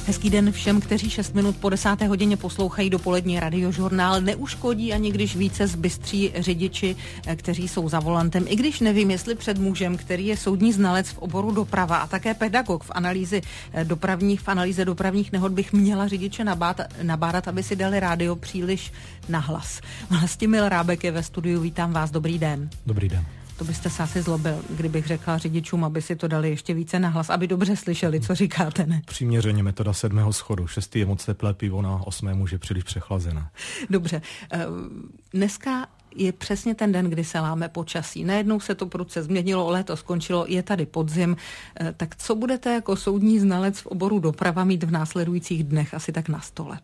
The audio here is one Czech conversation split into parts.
Hezký den všem, kteří 6 minut po 10. hodině poslouchají dopolední radiožurnál. Neuškodí ani když více zbystří řidiči, kteří jsou za volantem. I když nevím, jestli před mužem, který je soudní znalec v oboru doprava a také pedagog v analýze dopravních nehod, bych měla řidiče nabádat, aby si dali rádio příliš nahlas. Vlastimil Rábek je ve studiu. Vítám vás. Dobrý den. Dobrý den. To byste se asi zlobil, kdybych řekla řidičům, aby si to dali ještě více nahlas, aby dobře slyšeli, co říkáte, ne? Přiměřeně metoda 7. schodu. 6. je moc teplé pivo, na 8. už je příliš přechlazené. Dobře. Dneska je přesně ten den, kdy se láme počasí. Najednou se to prudce změnilo, léto skončilo, je tady podzim. Tak co budete jako soudní znalec v oboru doprava mít v následujících dnech asi tak na stole?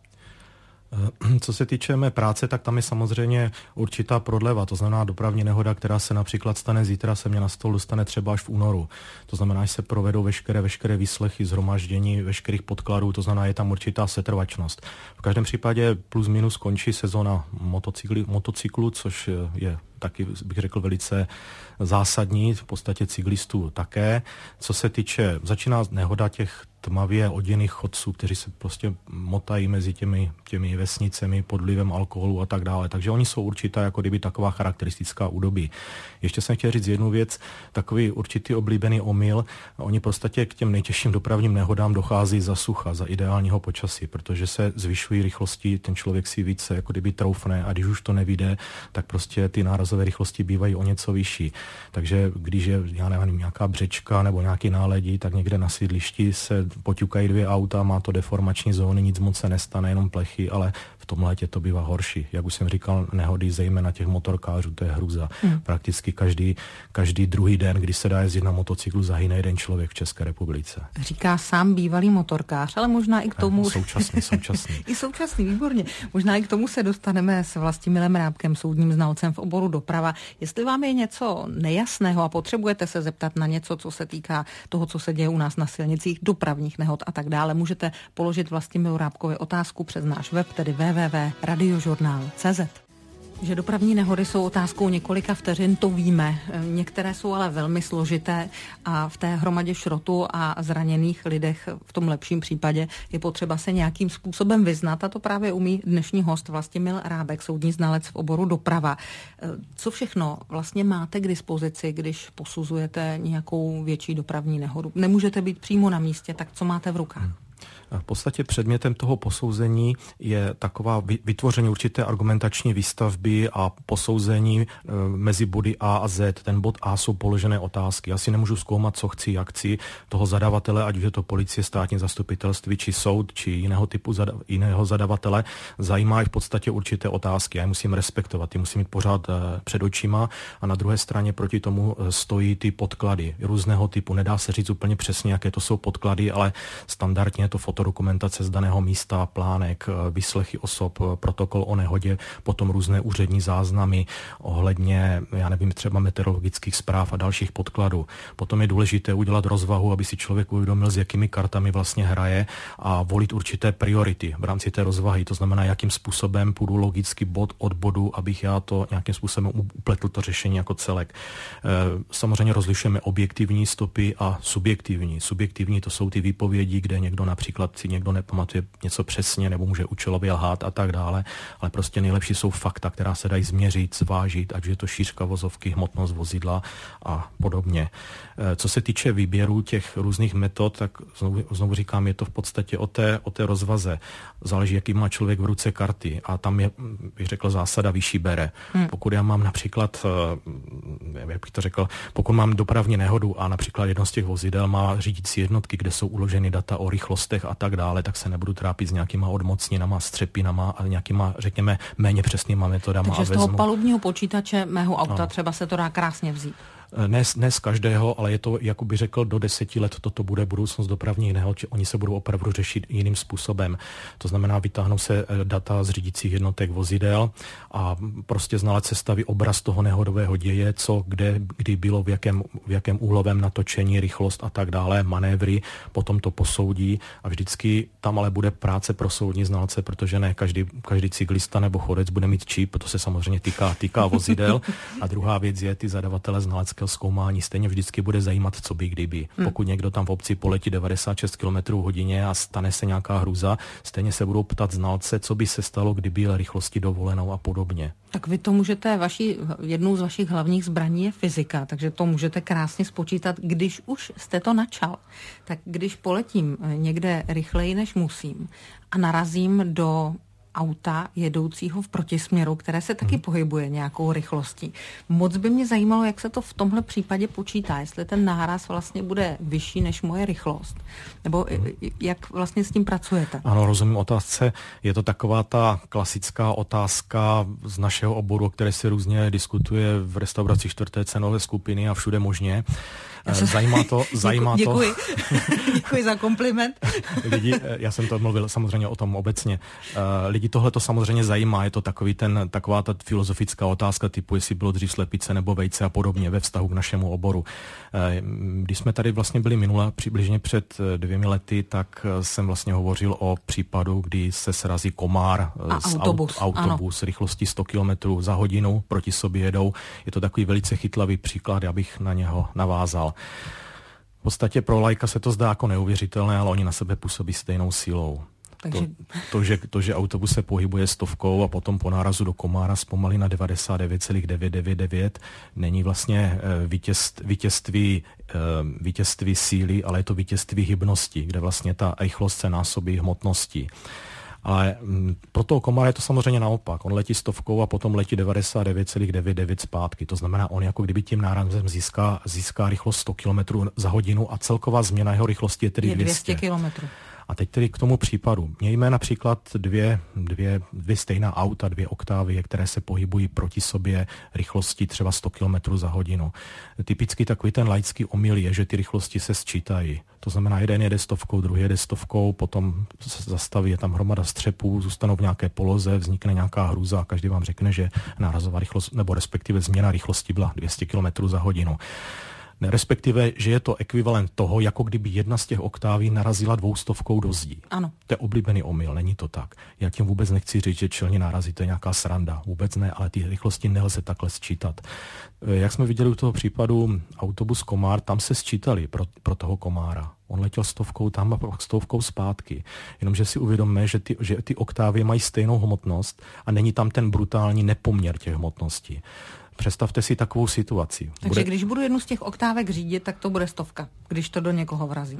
Co se týče mé práce, tak tam je samozřejmě určitá prodleva, to znamená dopravní nehoda, která se například stane zítra, se mě na stůl dostane třeba až v únoru. To znamená, že se provedou veškeré výslechy, zhromaždění veškerých podkladů, to znamená, je tam určitá setrvačnost. V každém případě plus minus končí sezóna motocyklu, což je taky, bych řekl, velice zásadní, v podstatě cyklistů také. Co se týče, začíná nehoda těch tmavě oděných chodců, kteří se prostě motají mezi těmi vesnicemi pod vlivem alkoholu a tak dále. Takže oni jsou určitá jako kdyby taková charakteristická údobí. Ještě jsem chtěl říct jednu věc, takový určitý oblíbený omyl. Oni prostě k těm nejtěžším dopravním nehodám dochází za sucha, za ideálního počasí, protože se zvyšují rychlosti, ten člověk si více jako kdyby troufne a když už to nevyjde, tak prostě ty nárazové rychlosti bývají o něco vyšší. Takže když je, já nevím, nějaká břečka nebo nějaký náledí, tak někde na sídlišti se poťukají 2 auta, má to deformační zóny, nic moc se nestane, jenom plechy, ale v tom létě to bývá horší. Jak už jsem říkal, nehody zejména těch motorkářů, to je hrůza. Prakticky každý druhý den, kdy se dá jezdit na motocyklu, zahyne jeden člověk v České republice. Říká sám bývalý motorkář, ale možná i k tomu... Současný. I současný, výborně. Možná i k tomu se dostaneme s Vlastimilem Rábkem, soudním znalcem v oboru doprava. Jestli vám je něco nejasného a potřebujete se zeptat na něco, co se týká toho, co se děje u nás na silnicích, dopravních nehod a tak dále, můžete položit Vlastimilu Rábkovi otázku přes náš web, tedy www.radiožurnal.cz. Že dopravní nehody jsou otázkou několika vteřin, to víme. Některé jsou ale velmi složité a v té hromadě šrotu a zraněných lidech v tom lepším případě je potřeba se nějakým způsobem vyznat a to právě umí dnešní host Vlastimil Rábek, soudní znalec v oboru doprava. Co všechno vlastně máte k dispozici, když posuzujete nějakou větší dopravní nehodu? Nemůžete být přímo na místě, tak co máte v rukách? V podstatě předmětem toho posouzení je taková vytvoření určité argumentační výstavby a posouzení mezi body A a Z. Ten bod A jsou položené otázky. Já si nemůžu zkoumat, co chci, jak chci toho zadavatele, ať už je to policie, státní zastupitelství, či soud, či jiného zadavatele. Zajímá v podstatě určité otázky. Já je musím respektovat, ty musím mít pořád před očima a na druhé straně proti tomu stojí ty podklady různého typu. Nedá se říct úplně přesně, jaké to jsou podklady, ale standardně je to fotodokumentace z daného místa, plánek, výslechy osob, protokol o nehodě, potom různé úřední záznamy ohledně, já nevím, třeba meteorologických zpráv a dalších podkladů. Potom je důležité udělat rozvahu, aby si člověk uvědomil, s jakými kartami vlastně hraje a volit určité priority v rámci té rozvahy. To znamená, jakým způsobem půjdu logicky bod od bodu, abych já to nějakým způsobem upletl to řešení jako celek. Samozřejmě rozlišujeme objektivní stopy a subjektivní. Subjektivní to jsou ty výpovědi, kde někdo například si někdo nepamatuje něco přesně nebo může účelově lhát a tak dále, ale prostě nejlepší jsou fakta, která se dají změřit, zvážit, ať je to šířka vozovky, hmotnost vozidla a podobně. Co se týče výběru těch různých metod, tak znovu říkám, je to v podstatě o té rozvaze. Záleží, jaký má člověk v ruce karty a tam je, bych řekl, zásada vyšší bere. Pokud já mám například, jak bych to řekl, pokud mám dopravní nehodu a například jedno z těch vozidel má řídící jednotky, kde jsou uloženy data o rychlostech a tak dále, tak se nebudu trápit s nějakýma odmocninama, střepinama a nějakýma, řekněme, méně přesnýma metodama. Takže z toho palubního počítače mého auta třeba se to dá krásně vzít. Ne z každého, ale je to, jak bych řekl, do 10 let toto bude budoucnost dopravních nehod, že oni se budou opravdu řešit jiným způsobem. To znamená, vytáhnou se data z řídících jednotek vozidel a prostě znalec sestaví obraz toho nehodového děje, co, kde, kdy bylo, v jakém úhlovém natočení, rychlost a tak dále, manévry, potom to posoudí a vždycky tam ale bude práce pro soudní znalce, protože ne každý cyklista nebo chodec bude mít čip, to se samozřejmě týká vozidel. A druhá věc je ty zadavatele znaleckého nějakého zkoumání, stejně vždycky bude zajímat, co by kdyby. Pokud někdo tam v obci poletí 96 km hodině a stane se nějaká hrůza, stejně se budou ptat znalce, co by se stalo, kdyby jel rychlosti dovolenou a podobně. Tak vy to můžete, jednou z vašich hlavních zbraní je fyzika, takže to můžete krásně spočítat, když už jste to načal. Tak když poletím někde rychleji, než musím a narazím do auta jedoucího v protisměru, které se taky pohybuje nějakou rychlostí. Moc by mě zajímalo, jak se to v tomhle případě počítá, jestli ten náraz vlastně bude vyšší než moje rychlost, nebo jak vlastně s tím pracujete. Ano, rozumím otázce. Je to taková ta klasická otázka z našeho oboru, o které se různě diskutuje v restauraci 4. cenové skupiny a všude možně. Zajímá to. Děkuji za kompliment. Já jsem to mluvil samozřejmě o tom obecně. Lidi tohle to samozřejmě zajímá, je to taková ta filozofická otázka typu, jestli bylo dřív slepice nebo vejce a podobně ve vztahu k našemu oboru. Když jsme tady vlastně byli minule, přibližně před 2 lety, tak jsem vlastně hovořil o případu, kdy se srazí komár z autobus rychlostí 100 km za hodinu, proti sobě jedou. Je to takový velice chytlavý příklad, já bych na něho navázal. V podstatě pro laika se to zdá jako neuvěřitelné, ale oni na sebe působí stejnou sílou. Takže... To, že autobus se pohybuje 100 a potom po nárazu do komára zpomalí na 99,999, není vlastně vítězství síly, ale je to vítězství hybnosti, kde vlastně ta rychlost se násobí hmotností. Ale pro toho komára je to samozřejmě naopak. On letí 100 a potom letí 99,99 zpátky. To znamená, on jako kdyby tím nárazem získá rychlost 100 km za hodinu a celková změna jeho rychlosti je tedy 200 km. A teď tedy k tomu případu. Mějme například dvě stejná auta, 2 oktávy, které se pohybují proti sobě rychlostí třeba 100 km za hodinu. Typicky takový ten laický omyl je, že ty rychlosti se sčítají. To znamená, jeden jede 100, druhý jede 100, potom se zastaví, je tam hromada střepů, zůstanou v nějaké poloze, vznikne nějaká hrůza a každý vám řekne, že nárazová rychlost, nebo respektive změna rychlosti byla 200 km za hodinu. Respektive, že je to ekvivalent toho, jako kdyby jedna z těch oktáví narazila 200 do zdí. Ano. To je oblíbený omyl, není to tak. Já tím vůbec nechci říct, že čelní nárazí, to je nějaká sranda. Vůbec ne, ale ty rychlosti nelze takhle sčítat. Jak jsme viděli u toho případu autobus Komár, tam se sčítali pro toho komára. On letěl 100 tam a pak 100 zpátky. Jenomže si uvědomme, že ty oktávy mají stejnou hmotnost a není tam ten brutální nepoměr těch hmotností. Představte si takovou situaci. Takže když budu jednu z těch oktávek řídit, tak to bude 100, když to do někoho vrazím.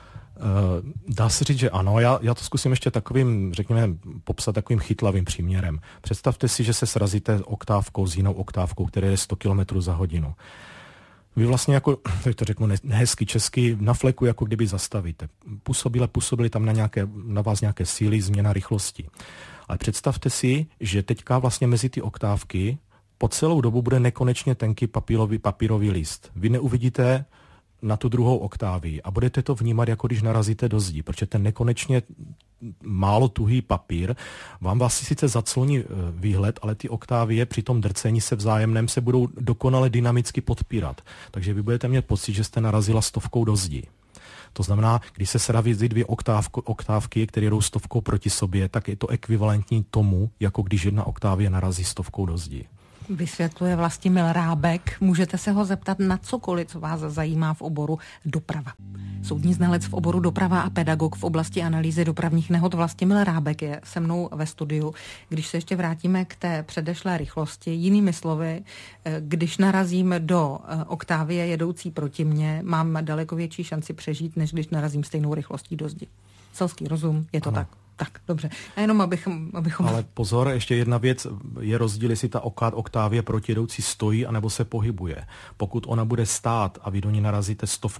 Dá se říct, že ano. Já to zkusím ještě popsat takovým chytlavým příměrem. Představte si, že se srazíte oktávkou s jinou oktávkou, která je 100 km za hodinu. Vy vlastně jako, tak to řeknu nehezky česky, na fleku jako kdyby zastavíte. Působily tam na vás nějaké síly, změna rychlosti. Ale představte si, že teďka vlastně mezi ty oktávky po celou dobu bude nekonečně tenký papírový list. Vy neuvidíte na tu druhou oktávi a budete to vnímat, jako když narazíte do zdi, protože ten nekonečně málo tuhý papír vám vlastně sice zacloní výhled, ale ty oktávie při tom drcení se vzájemném se budou dokonale dynamicky podpírat. Takže vy budete mít pocit, že jste narazila 100 do zdi. To znamená, když se srazí 2 oktávky, které jdou 100 proti sobě, tak je to ekvivalentní tomu, jako když jedna oktávie narazí 100 do zdi. Vysvětluje Vlastimil Rábek. Můžete se ho zeptat na cokoliv, co vás zajímá v oboru doprava. Soudní znalec v oboru doprava a pedagog v oblasti analýzy dopravních nehod Vlastimil Rábek je se mnou ve studiu. Když se ještě vrátíme k té předešlé rychlosti, jinými slovy, když narazím do oktávie jedoucí proti mně, mám daleko větší šanci přežít, než když narazím stejnou rychlostí do zdi. Selský rozum, je to tak? Tak, dobře. A jenom abychom... Ale pozor, ještě jedna věc, je rozdíl, jestli ta oktávie protijedoucí stojí, anebo se pohybuje. Pokud ona bude stát a vy do ní narazíte 100,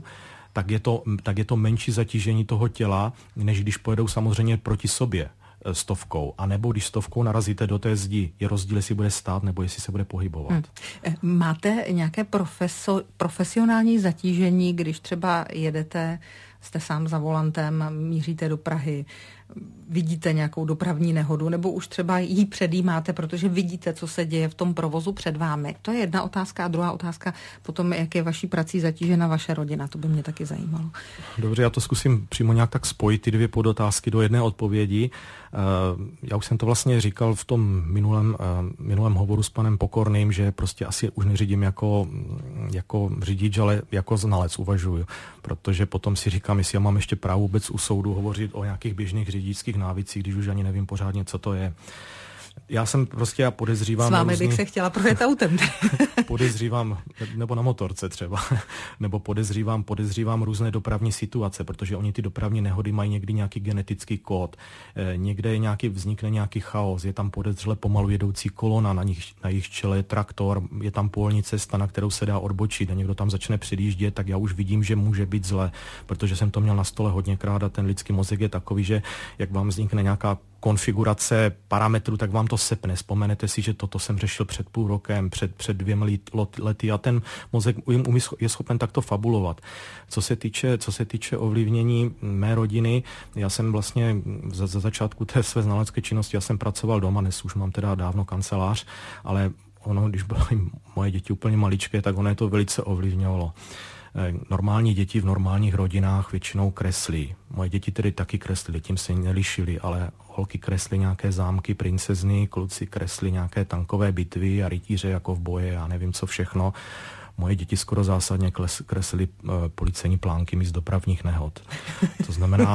tak je to menší zatížení toho těla, než když pojedou samozřejmě proti sobě 100. A nebo když 100 narazíte do té zdi, je rozdíl, jestli bude stát, nebo jestli se bude pohybovat. Máte nějaké profesionální zatížení, když třeba jedete jste sám za volantem, míříte do Prahy, vidíte nějakou dopravní nehodu, nebo už třeba ji předjímáte, protože vidíte, co se děje v tom provozu před vámi. To je jedna otázka a druhá otázka potom, jak je vaší prací zatížena vaše rodina. To by mě taky zajímalo. Dobře, já to zkusím přímo nějak tak spojit ty dvě podotázky do jedné odpovědi. Já už jsem to vlastně říkal v tom minulém hovoru s panem Pokorným, že prostě asi už neřídím jako řidič, ale jako znalec uvažuju, protože potom si říkám, jestli já mám ještě právo vůbec u soudu hovořit o nějakých běžných řidičských návicích, když už ani nevím pořádně, co to je. Já podezřívám... S vámi bych se chtěla projet autem. Podezřívám, nebo na motorce třeba, nebo podezřívám různé dopravní situace, protože oni ty dopravní nehody mají někdy nějaký genetický kód, někde vznikne nějaký chaos, je tam podezřele pomalu jedoucí kolona, na jejich čele je traktor, je tam polní cesta, na kterou se dá odbočit a někdo tam začne předjíždět, tak já už vidím, že může být zle, protože jsem to měl na stole hodněkrát a ten lidský mozek je takový, že jak vám vznikne nějaká konfigurace parametrů, tak vám to sepne. Vzpomenete si, že toto jsem řešil před půl rokem, před 2 lety a ten mozek je schopen takto fabulovat. Co se týče ovlivnění mé rodiny, já jsem vlastně za začátku té své znalecké činnosti, já jsem pracoval doma, dnes už mám teda dávno kancelář, ale ono, když byly moje děti úplně maličké, tak ono je to velice ovlivňovalo. Normální děti v normálních rodinách většinou kreslí. Moje děti tedy taky kreslily, tím se nelišily, ale holky kreslí nějaké zámky, princezny, kluci kreslí nějaké tankové bitvy a rytíře jako v boje a nevím co všechno. Moje děti skoro zásadně kreslily policejní plánky míst dopravních nehod. To znamená,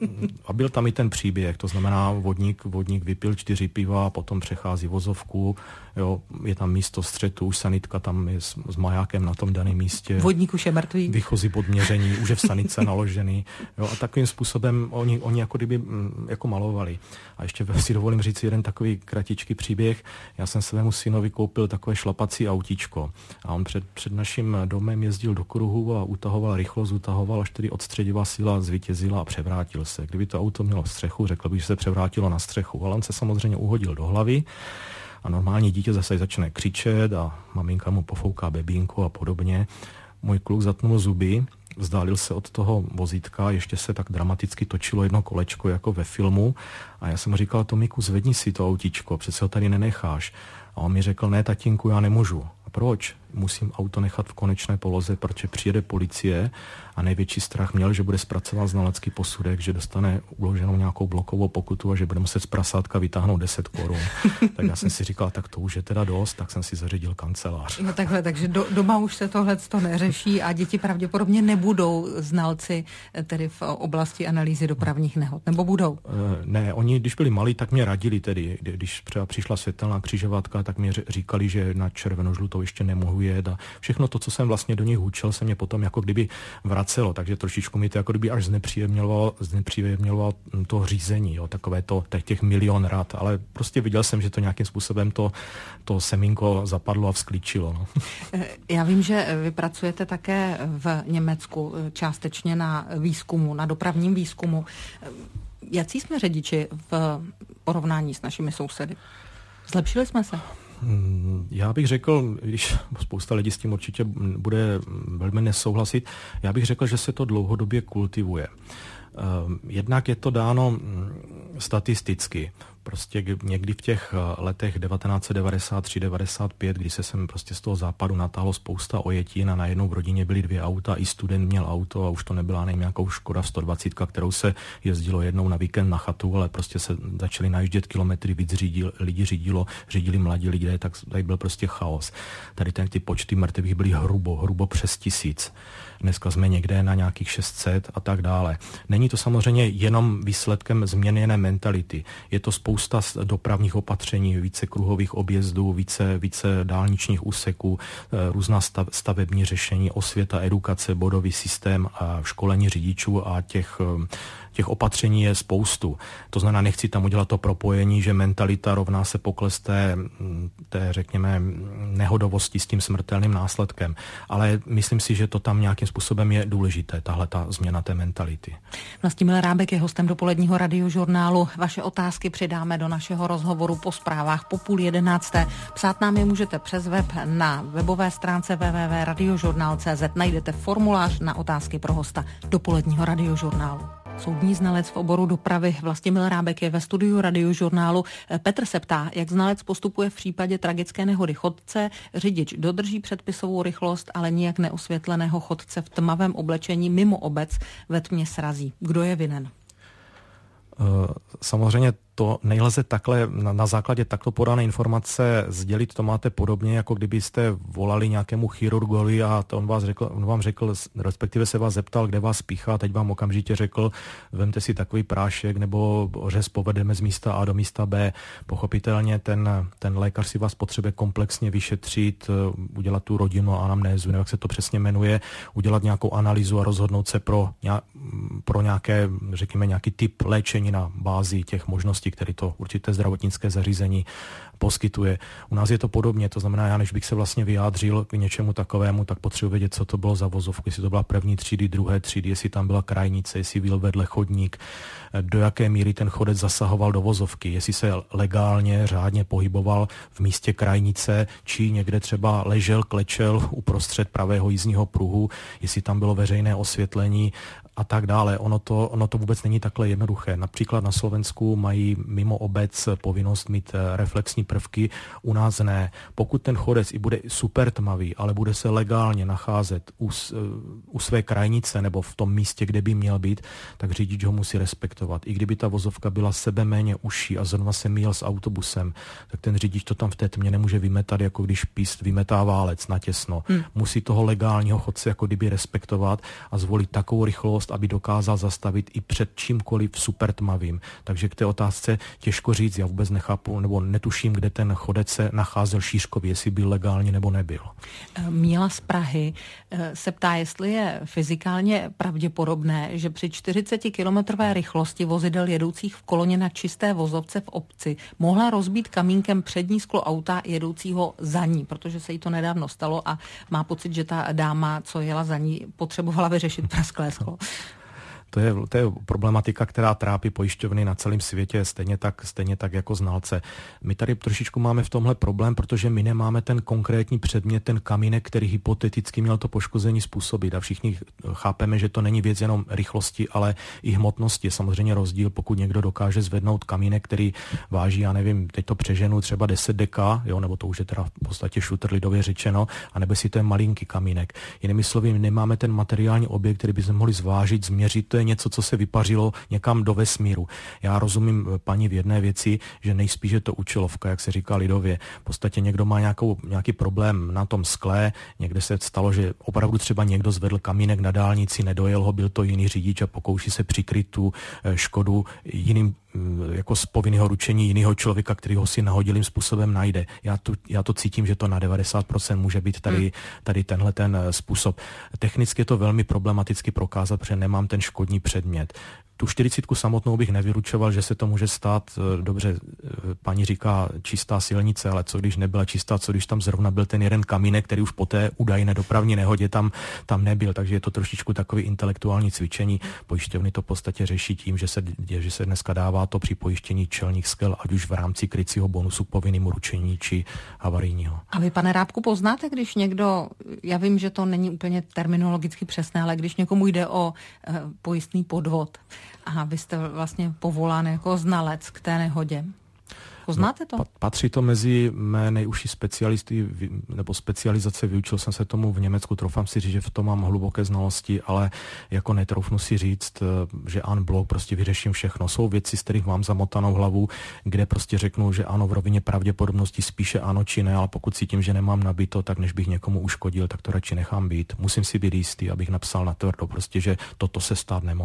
a byl tam i ten příběh, to znamená vodník vypil 4 piva, potom přechází vozovku, jo, je tam místo střetu, už sanitka tam je s majákem na tom daném místě. Vodník už je mrtvý. Vychozí podměření, už je v sanice naložený. Jo, a takovým způsobem oni jako kdyby jako malovali. A ještě si dovolím říct jeden takový kratičký příběh. Já jsem svému synovi koupil takové šlapací autíčko a on před naším domem jezdil do kruhu a utahoval rychlost, až tedy odstředivá síla zvítězila a převrátil se. Kdyby to auto mělo střechu, řekl bych, že se převrátilo na střechu, ale on se samozřejmě uhodil do hlavy a normální dítě zase začne křičet a maminka mu pofouká bebínku a podobně. Můj kluk zatnul zuby, vzdálil se od toho vozítka, ještě se tak dramaticky točilo jedno kolečko jako ve filmu a já jsem mu říkal, Tomíku, zvedni si to autíčko, přece ho tady nenecháš. A on mi řekl, ne tatínku, já nemůžu. A proč? Musím auto nechat v konečné poloze, protože přijede policie a největší strach měl, že bude zpracovat znalecký posudek, že dostane uloženou nějakou blokovou pokutu a že bude muset z prasátka vytáhnout 10 korun. Tak já jsem si říkal, tak to už je teda dost, tak jsem si zařídil kancelář. No takhle, takže doma už se tohle neřeší a děti pravděpodobně nebudou znalci tedy v oblasti analýzy dopravních nehod, nebo budou? Ne, oni, když byli malí, tak mě radili tedy, když třeba přišla světelná křižovatka, tak mě říkali, že na červeno-žlutou ještě nemohu jet a všechno to, co jsem vlastně do nich hučel, se mě potom jako kdyby vracelo, takže trošičku mi to jako kdyby až znepříjemňovalo to řízení, jo, takové to těch milion rad, ale prostě viděl jsem, že to nějakým způsobem to semínko zapadlo a vzklíčilo. No. Já vím, že vy pracujete také v Německu částečně na výzkumu, na dopravním výzkumu. Jací jsme řidiči v porovnání s našimi sousedy? Zlepšili jsme se? Já bych řekl, když spousta lidí s tím určitě bude velmi nesouhlasit, já bych řekl, že se to dlouhodobě kultivuje. Jednak je to dáno statisticky. Prostě někdy v těch letech 1993-95, kdy se sem prostě z toho západu natáhlo spousta ojetin a najednou v rodině byly 2 auta, i student měl auto a už to nebyla nevím nějakou Škoda 120, kterou se jezdilo jednou na víkend na chatu, ale prostě se začali najíždět kilometry, víc lidi řídili mladí lidé, tak tady byl prostě chaos. Tady ty počty mrtvých byly hrubo přes 1000. Dneska jsme někde na nějakých 600 a tak dále. Není to samozřejmě jenom výsledkem změněné mentality. Je to spousta dopravních opatření, více kruhových objezdů, více dálničních úseků, různá stavební řešení, osvěta, edukace, bodový systém a školení řidičů a těch opatření je spoustu. To znamená, nechci tam udělat to propojení, že mentalita rovná se pokles té řekněme, nehodovosti s tím smrtelným následkem. Ale myslím si, že to tam nějakým způsobem je důležité, tahle ta změna té mentality. Vlastimil Rábek je hostem dopoledního Radiožurnálu. Vaše otázky přidáme do našeho rozhovoru po zprávách po 10:30. Psát nám je můžete přes web na webové stránce www.radiožurnal.cz. Najdete formulář na otázky pro hosta dopoledního Radiožurnálu. Soudní znalec v oboru dopravy Vlastimil Rábek je ve studiu Radiožurnálu. Petr se ptá, jak znalec postupuje v případě tragické nehody chodce. Řidič dodrží předpisovou rychlost, ale nijak neosvětleného chodce v tmavém oblečení mimo obec ve tmě srazí. Kdo je vinen? Samozřejmě to nejlze takhle, na základě takto podané informace sdělit, to máte podobně, jako kdybyste volali nějakému chirurgovi a to on vám řekl, respektive se vás zeptal, kde vás píchá, teď vám okamžitě řekl, vemte si takový prášek nebo řez povedeme z místa A do místa B. Pochopitelně ten lékař si vás potřebuje komplexně vyšetřit, udělat tu rodinnou anamnézu, nebo jak se to přesně jmenuje, udělat nějakou analýzu a rozhodnout se pro nějaké, řekněme, nějaký typ léčení na bázi těch možností, který to určité zdravotnické zařízení poskytuje. U nás je to podobně, to znamená, já než bych se vlastně vyjádřil k něčemu takovému, tak potřebuji vědět, co to bylo za vozovku, jestli to byla první třídy, druhé třídy, jestli tam byla krajnice, jestli byl vedle chodník, do jaké míry ten chodec zasahoval do vozovky, jestli se legálně, řádně pohyboval v místě krajnice, či někde třeba ležel, klečel uprostřed pravého jízdního pruhu, jestli tam bylo veřejné osvětlení a tak dále. Ono to vůbec není takhle jednoduché. Například na Slovensku mají mimo obec povinnost mít reflexní prvky, u nás ne. Pokud ten chodec i bude super tmavý, ale bude se legálně nacházet u své krajnice nebo v tom místě, kde by měl být, tak řidič ho musí respektovat. I kdyby ta vozovka byla sebeméně užší a zrovna se míjel s autobusem, tak ten řidič to tam v té tmě nemůže vymetat, jako když píst vymetá válec na těsno. Musí toho legálního chodce jako kdyby respektovat a zvolit takovou rychlost, aby dokázal zastavit i před čímkoliv super tmavým. Takže k té otázce těžko říct, já vůbec nechápu nebo netuším, kde ten chodec se nacházel šířkově, jestli byl legálně nebo nebyl. Míla z Prahy se ptá, jestli je fyzikálně pravděpodobné, že při 40-kilometrové rychlosti vozidel jedoucích v koloně na čisté vozovce v obci mohla rozbít kamínkem přední sklo auta jedoucího za ní, protože se jí to nedávno stalo a má pocit, že ta dáma, co jela za ní, potřebovala vyřešit prasklé sklo. To je problematika, která trápí pojišťovny na celém světě, stejně tak jako znalce. My tady trošičku máme v tomhle problém, protože my nemáme ten konkrétní předmět, ten kamínek, který hypoteticky měl to poškození způsobit. A všichni chápeme, že to není věc jenom rychlosti, ale i hmotnosti. Je samozřejmě rozdíl, pokud někdo dokáže zvednout kamínek, který váží, já nevím, teď to přeženu třeba 10 deka, jo, nebo to už je teda v podstatě šutr lidově řečeno, anebo si to je malinký kamínek. Jinými slovy, nemáme ten materiální objekt, který by se mohli zvážit, změřit. To je něco, co se vypařilo někam do vesmíru. Já rozumím paní v jedné věci, že nejspíš je to účelovka, jak se říká lidově. V podstatě někdo má nějaký problém na tom skle, někde se stalo, že opravdu třeba někdo zvedl kamínek na dálnici, nedojel ho, byl to jiný řidič a pokouší se přikryt tu škodu jiným jako z povinného ručení jiného člověka, který ho si nahodilým způsobem najde. Já to cítím, že to na 90% může být tady tenhle ten způsob. Technicky je to velmi problematicky prokázat, protože nemám ten škodní předmět. Tu 40 samotnou bych nevyručoval, že se to může stát, dobře, paní říká čistá silnice, ale co když nebyla čistá, co když tam zrovna byl ten jeden kamínek, který už po té údajné dopravní nehodě tam nebyl, takže je to trošičku takový intelektuální cvičení. Pojišťovny to v podstatě řeší tím, že se dneska dává to při pojištění čelních skel, ať už v rámci krycího bonusu povinným ručení či havarijního. A vy, pane Rábku, poznáte, když někdo, já vím, že to není úplně terminologicky přesné, ale když někomu jde o pojistný podvod, a vy jste vlastně povolán jako znalec k té nehodě. Poznáte to? Patří to mezi mé nejužší specialisty nebo specializace. Vyučil jsem se tomu v Německu, troufám si říct, že v tom mám hluboké znalosti, ale jako netroufnu si říct, že en bloc prostě vyřeším všechno. Jsou věci, z kterých mám zamotanou hlavu, kde prostě řeknu, že ano, v rovině pravděpodobnosti spíše ano či ne, ale pokud cítím, že nemám nabito, tak než bych někomu uškodil, tak to radši nechám být. Musím si být jistý, abych napsal na tvrdo prostě, že toto se stát nemohlo.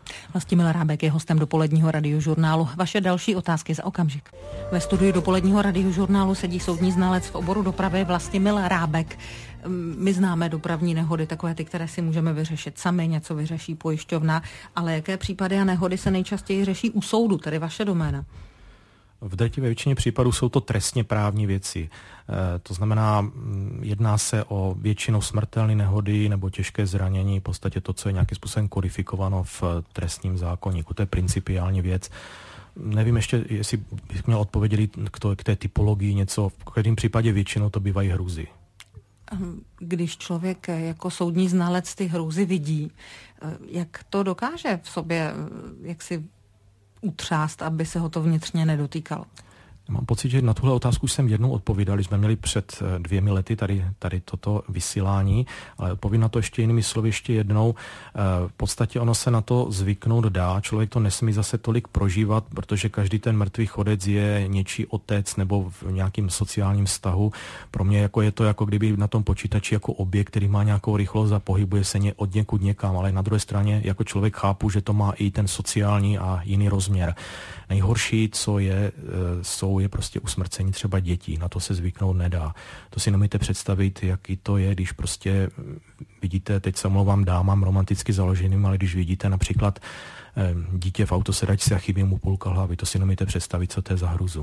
Vlastimil Rábek je hostem dopoledního radiožurnálu. Vaše další otázky za okamžik. Ve studiu dopoledního radiožurnálu sedí soudní znalec v oboru dopravy Vlastimil Rábek. My známe dopravní nehody, takové ty, které si můžeme vyřešit sami, něco vyřeší pojišťovna, ale jaké případy a nehody se nejčastěji řeší u soudu, tedy vaše doména? V drtivé většině případů jsou to trestně právní věci. To znamená, jedná se o většinou smrtelné nehody nebo těžké zranění, v podstatě to, co je nějakým způsobem kodifikováno v trestním zákoníku. To je principiální věc. Nevím ještě, jestli bych měl odpovědět k té typologii něco. V každém případě většinou to bývají hrůzy. Když člověk jako soudní znalec ty hrůzy vidí, jak to dokáže v sobě jaksi utřást, aby se ho to vnitřně nedotýkalo? Mám pocit, že na tuhle otázku jsem jednou odpovídal, když jsme měli před 2 lety tady toto vysílání, ale odpovím na to ještě jinými slovy ještě jednou. V podstatě ono se na to zvyknout dá, člověk to nesmí zase tolik prožívat, protože každý ten mrtvý chodec je něčí otec nebo v nějakým sociálním vztahu. Pro mě je to jako kdyby na tom počítači jako objekt, který má nějakou rychlost a pohybuje se od někud někam, ale na druhé straně jako člověk chápu, že to má i ten sociální a jiný rozměr. Nejhorší, co je prostě usmrcení třeba dětí. Na to se zvyknout nedá. To si nemůžete představit, jaký to je, když prostě vidíte, teď se omlouvám dámám romanticky založeným, ale když vidíte například dítě v autosedačce a chybí mu půlka hlavy, to si nemůžete představit, co to je za hruzu.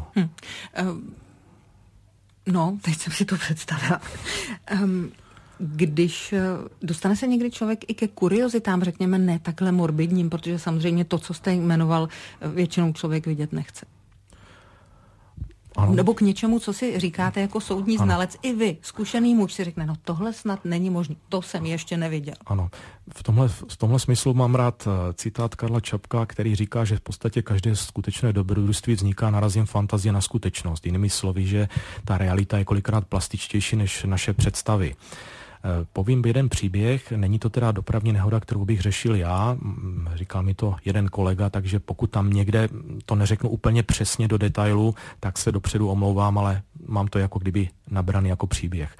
No, teď jsem si to představila. Když dostane se někdy člověk i ke kuriozitám, řekněme, ne takhle morbidním, protože samozřejmě to, co jste jmenoval, většinou člověk vidět nechce. Ano. Nebo k něčemu, co si říkáte jako soudní znalec, i vy, zkušený muž, si řekne, no tohle snad není možné, to jsem ještě neviděl. Ano, v tomhle smyslu mám rád citát Karla Čapka, který říká, že v podstatě každé skutečné dobrodružství vzniká narazím fantazie na skutečnost. Jinými slovy, že ta realita je kolikrát plastičtější než naše představy. Povím jeden příběh, není to teda dopravní nehoda, kterou bych řešil já, říkal mi to jeden kolega, takže pokud tam někde to neřeknu úplně přesně do detailu, tak se dopředu omlouvám, ale mám to jako kdyby nabraný jako příběh.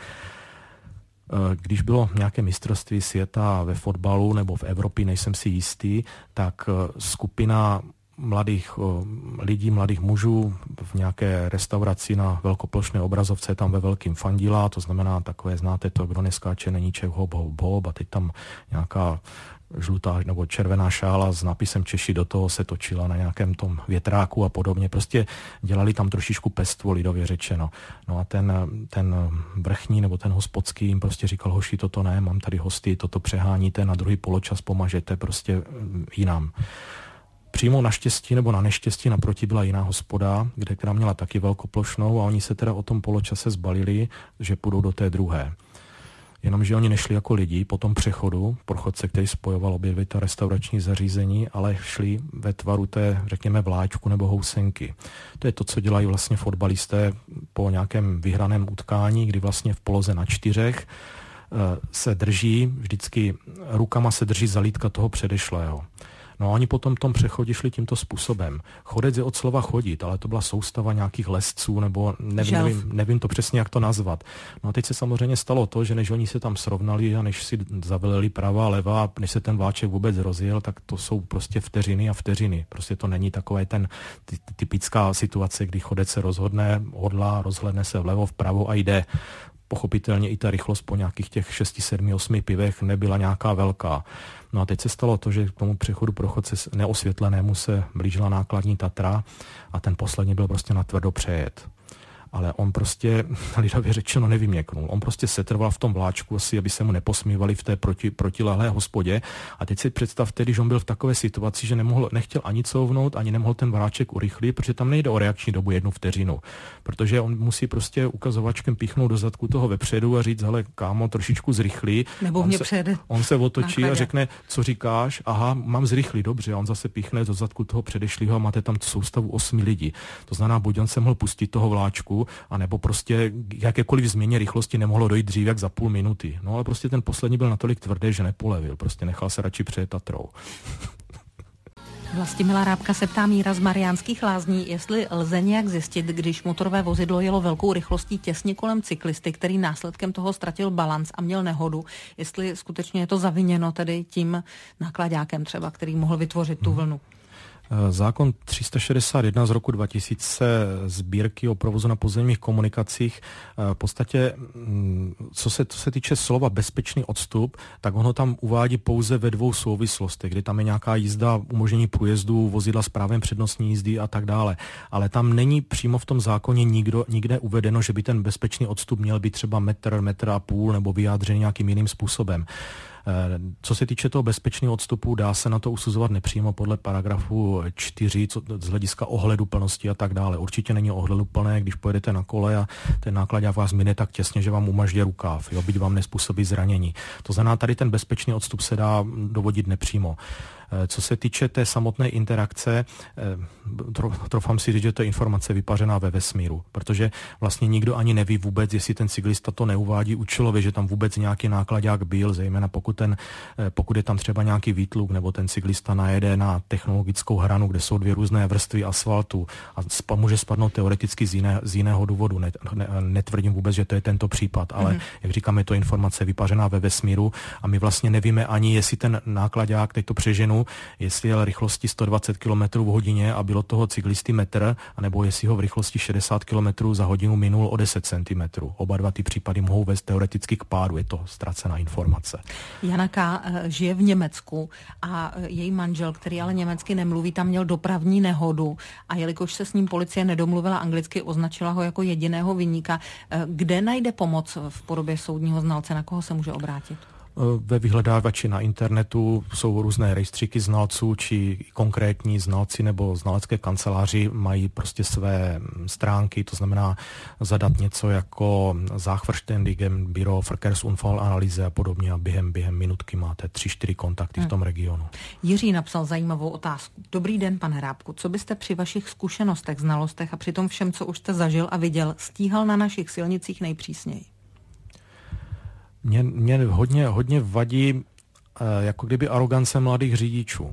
Když bylo nějaké mistrovství světa ve fotbalu nebo v Evropě, nejsem si jistý, tak skupina mladých lidí, mladých mužů v nějaké restauraci na velkoplošné obrazovce tam ve velkým fandila, to znamená takové, znáte to, kdo neskáče, není Čech, hop, hop, hop, a teď tam nějaká žlutá nebo červená šála s nápisem Češi do toho se točila na nějakém tom větráku a podobně. Prostě dělali tam trošičku pestvu, lidově řečeno. No a ten vrchní nebo ten hospodský jim prostě říkal, hoši, toto ne, mám tady hosty, toto přeháníte, na druhý poločas pomažete prostě jinam. Přímo na štěstí nebo na neštěstí naproti byla jiná hospoda, která měla taky velkoplošnou a oni se teda o tom poločase zbalili, že půjdou do té druhé. Jenomže oni nešli jako lidi po tom přechodu, prochodce, který spojoval obě dvě ta restaurační zařízení, ale šli ve tvaru té, řekněme, vláčku nebo housenky. To je to, co dělají vlastně fotbalisté po nějakém vyhraném utkání, kdy vlastně v poloze na 4 se drží, vždycky rukama se drží za lítka toho předešlého. No a oni potom v tom přechodě šli tímto způsobem. Chodec je od slova chodit, ale to byla soustava nějakých lesců, nebo nevím to přesně, jak to nazvat. No a teď se samozřejmě stalo to, že než oni se tam srovnali a než si zaveleli pravá a levá, než se ten vláček vůbec rozjel, tak to jsou prostě vteřiny a vteřiny. Prostě to není takové typická situace, kdy chodec se rozhodne, hodlá, rozhledne se vlevo, vpravo a jde. Pochopitelně i ta rychlost po nějakých těch 6, 7, 8 pivech nebyla nějaká velká. No a teď se stalo to, že k tomu přechodu prochodce neosvětlenému se blížila nákladní Tatra a ten poslední byl prostě natvrdo přejet. Ale on prostě, lidově řečeno, nevyměknul. On prostě setrval v tom vláčku asi, aby se mu neposmívali v té protilehlé hospodě. A teď si představte, když on byl v takové situaci, že nechtěl ani couvnout, ani nemohl ten vláček urychlit, protože tam nejde o reakční dobu 1 vteřinu. Protože on musí prostě ukazovačkem píchnout do zadku toho vepředu a říct, hele, kámo, trošičku zrychlí. Nebo mě přejede. On se otočí a řekne, co říkáš? Aha, mám zrychlit, dobře. A on zase píchne do zadku toho předešlého a máte tam soustavu 8 lidí. To znamená, buď on se mohl pustit toho vláčku, a nebo prostě jakékoliv změně rychlosti nemohlo dojít dřív jak za půl minuty. No ale prostě ten poslední byl natolik tvrdý, že nepolevil. Prostě nechal se radši přejet Tatrou. Vlastimila Rábka se ptá Míra z Mariánských Lázní, jestli lze nějak zjistit, když motorové vozidlo jelo velkou rychlostí těsně kolem cyklisty, který následkem toho ztratil balanc a měl nehodu, jestli skutečně je to zaviněno tedy tím nákladákem třeba, který mohl vytvořit tu vlnu. Zákon 361 z roku 2000 sbírky o provozu na pozemních komunikacích v podstatě, co se týče slova bezpečný odstup, tak ono tam uvádí pouze ve dvou souvislostech, kdy tam je nějaká jízda, umožnění průjezdu vozidla s právem přednostní jízdy a tak dále. Ale tam není přímo v tom zákoně nikde uvedeno, že by ten bezpečný odstup měl být třeba metr a půl nebo vyjádřený nějakým jiným způsobem. Co se týče toho bezpečného odstupu, dá se na to usuzovat nepřímo podle paragrafu 4 z hlediska ohleduplnosti a tak dále. Určitě není ohleduplné, když pojedete na kole a ten nákladák vás mine tak těsně, že vám umaždě rukáv, byť vám nezpůsobí zranění. To znamená, tady ten bezpečný odstup se dá dovodit nepřímo. Co se týče té samotné interakce, troufám si říct, že to je informace vypařená ve vesmíru, protože vlastně nikdo ani neví vůbec, jestli ten cyklista to neuvádí účelově, že tam vůbec nějaký nákladák byl, zejména pokud je tam třeba nějaký výtluk, nebo ten cyklista najede na technologickou hranu, kde jsou dvě různé vrstvy asfaltu a může spadnout teoreticky z jiného důvodu. Netvrdím vůbec, že to je tento případ, ale jak říkám, je to informace vypařená ve vesmíru a my vlastně nevíme ani, jestli ten nákladák, teď to přeženu, jestli jel rychlosti 120 km v hodině a bylo toho cyklisty metr, anebo jestli ho v rychlosti 60 km za hodinu minul o 10 cm. Oba dva ty případy mohou vést teoreticky k pádu, je to ztracená informace. Jana K. žije v Německu a její manžel, který ale německy nemluví, tam měl dopravní nehodu a jelikož se s ním policie nedomluvila anglicky, označila ho jako jediného viníka. Kde najde pomoc v podobě soudního znalce, na koho se může obrátit? Ve vyhledávači na internetu jsou různé rejstříky znalců, či konkrétní znalci nebo znalecké kanceláři mají prostě své stránky, to znamená zadat něco jako Sachverständigen Büro Verkehrsunfallanalyse a podobně a během minutky máte 3-4 kontakty v tom regionu. Jiří napsal zajímavou otázku. Dobrý den, pane Rábku, co byste při vašich zkušenostech, znalostech a při tom všem, co už jste zažil a viděl, stíhal na našich silnicích nejpřísněji? Mě hodně vadí jako kdyby arogance mladých řidičů.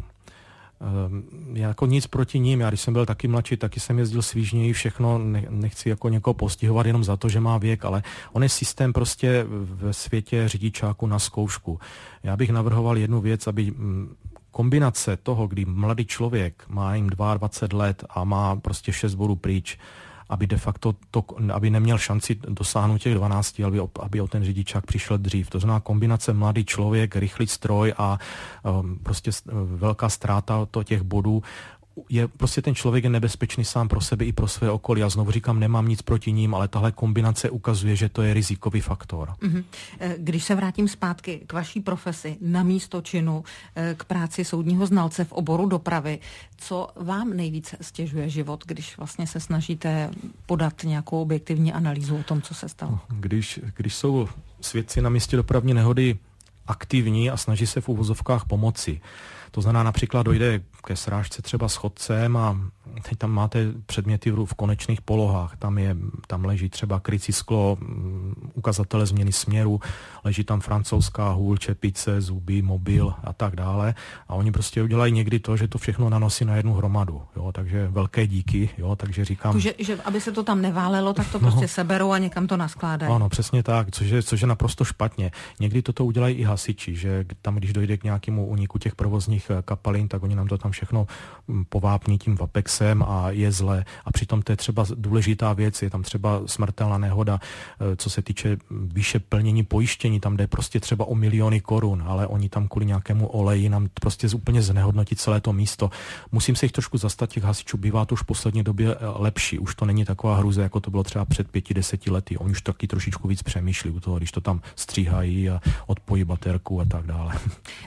Jako nic proti ním, já když jsem byl taky mladší, taky jsem jezdil svížněji, všechno, nechci jako někoho postihovat jenom za to, že má věk, ale on je systém prostě ve světě řidičáku na zkoušku. Já bych navrhoval jednu věc, aby kombinace toho, kdy mladý člověk má jim 22 let a má prostě 6 bodů pryč, aby de facto aby neměl šanci dosáhnout těch 12, aby o ten řidičák přišel dřív. To znamená kombinace mladý člověk, rychlý stroj a prostě velká ztráta těch bodů. Je prostě ten člověk je nebezpečný sám pro sebe i pro své okolí. Já znovu říkám, nemám nic proti ním, ale tahle kombinace ukazuje, že to je rizikový faktor. Když se vrátím zpátky k vaší profesi, na místo činu, k práci soudního znalce v oboru dopravy, co vám nejvíce stěžuje život, když vlastně se snažíte podat nějakou objektivní analýzu o tom, co se stalo? Když jsou svědci na místě dopravní nehody aktivní a snaží se v uvozovkách pomoci. To znamená, například dojde ke srážce třeba s chodcem a teď tam máte předměty v konečných polohách. Tam leží třeba krycí sklo, ukazatele změny směru, leží tam francouzská hůl, čepice, zuby, mobil a tak dále. A oni prostě udělají někdy to, že to všechno nanosí na jednu hromadu. Jo? Takže velké díky. Jo? Takže říkám... Že aby se to tam neválelo, tak to prostě seberou a někam to naskládají. Ano, přesně tak, což je naprosto špatně. Někdy toto udělají i hasiči, že tam, když dojde k nějakému úniku těch provozních kapalin, tak oni nám to tam všechno povápní tím vapexem a je zle. A přitom to je třeba důležitá věc, je tam třeba smrtelná nehoda, co se týče výše plnění pojištění, tam jde prostě třeba o miliony korun, ale oni tam kvůli nějakému oleji nám prostě úplně znehodnotí celé to místo. Musím se jich trošku zastat, těch hasičů, bývá to už v poslední době lepší, už to není taková hruze, jako to bylo třeba před 5-10 lety. Oni už taky trošičku víc přemýšlí u toho, když to tam stříhají a odpojí baterku a tak dále.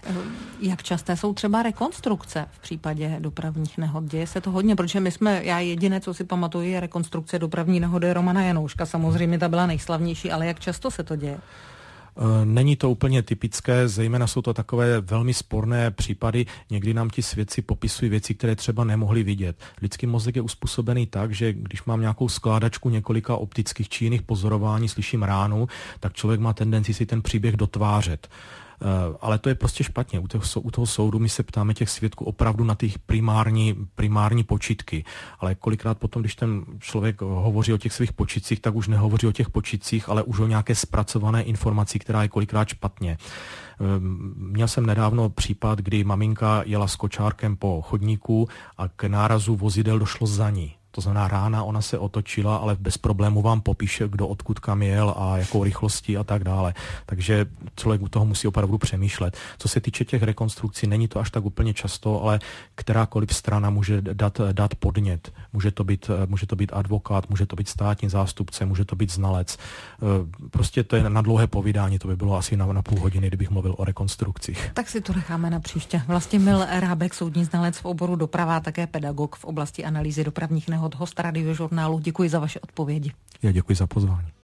Jak časté jsou třeba rekonstrukce v případě dopravních nehod? Děje se to hodně, protože já jediné, co si pamatuju, je rekonstrukce dopravní nehody Romana Janouška. Samozřejmě ta byla nejslavnější, ale jak často se to děje? Není to úplně typické, zejména jsou to takové velmi sporné případy. Někdy nám ti svědci popisují věci, které třeba nemohli vidět. Lidský mozek je uspůsobený tak, že když mám nějakou skládačku několika optických či jiných pozorování, slyším ránu, tak člověk má tendenci si ten příběh dotvářet. Ale to je prostě špatně. U toho soudu my se ptáme těch svědků opravdu na těch primární počitky. Ale kolikrát potom, když ten člověk hovoří o těch svých počitcích, tak už nehovoří o těch počitcích, ale už o nějaké zpracované informaci, která je kolikrát špatně. Měl jsem nedávno případ, kdy maminka jela s kočárkem po chodníku a k nárazu vozidel došlo za ní. To znamená rána, ona se otočila, ale bez problému vám popíše, kdo odkud kam jel a jakou rychlostí a tak dále. Takže člověk u toho musí opravdu přemýšlet. Co se týče těch rekonstrukcí, není to až tak úplně často, ale kterákoliv strana může dát podnět. Může to být advokát, může to být státní zástupce, může to být znalec. Prostě to je na dlouhé povídání, to by bylo asi na půl hodiny, kdybych mluvil o rekonstrukcích. Tak si to necháme na příště. Vlastimil Rábek, soudní znalec v oboru doprava, také pedagog v oblasti analýzy dopravních nehod, host Radiožurnálu. Děkuji za vaše odpovědi. Já děkuji za pozvání.